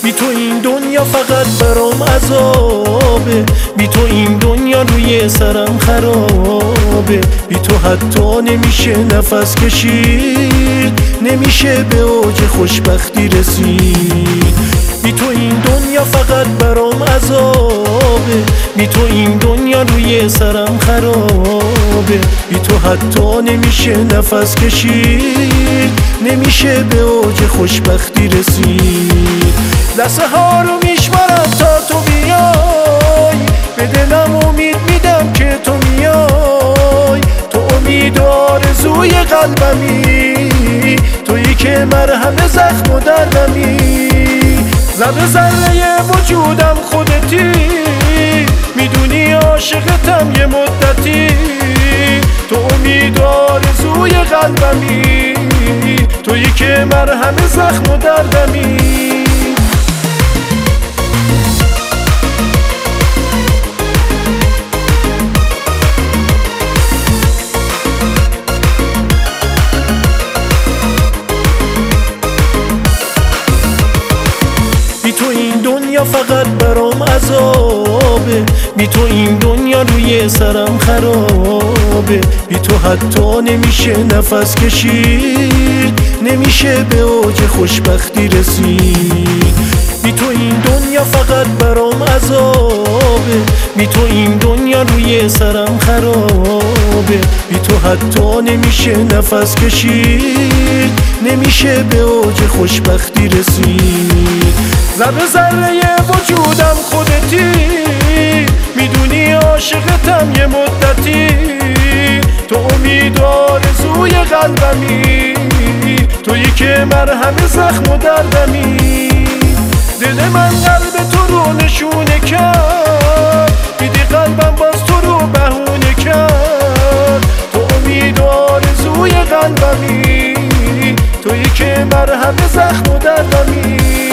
بی تو این دنیا فقط برام عذابه، بی تو این دنیا روی سرم خرابه، بی تو حتی نمیشه نفس کشید، نمیشه به اوج خوشبختی رسید. بی تو این دنیا فقط برام عذابه، بی تو این دنیا روی سرم خرابه، بی تو حتی نمیشه نفس کشید، نمیشه به اوج خوشبختی رسید. لحظه ها رو میشمارم تا تو بیای، به دلم امید میدم که تو میای، تو امید و آرزوی قلبمی، تویی که مرهم زخم و دردمی، ذره ذره وجودم خودتی، میدونی عاشقتم یه مدتی، تو امید و آرزوی قلبمی، تویی که مرهم زخم و دردمی. بی تو این دنیا فقط برام عذابه، بی تو این دنیا روی سرم خرابه، بی تو حتی نمیشه نفس کشید، نمیشه به اوج خوشبختی رسید. بی تو این دنیا فقط برام عذابه، بی تو این دنیا روی سرم خرابه، بی تو حتی نمیشه نفس کشید، نمیشه به اوج خوشبختی رسید. ذره ذره وجودم خودتی، میدونی عاشقتم یه مدتی، تو امید و آرزوی قلبمی، تویی که مرهم زخم و دردمی. دل من قلب تو رو نشونه کرد، دیدی قلبم باز تو رو بهونه کرد، تو امید و آرزوی قلبمی، تویی که مرهم زخم و دردمی.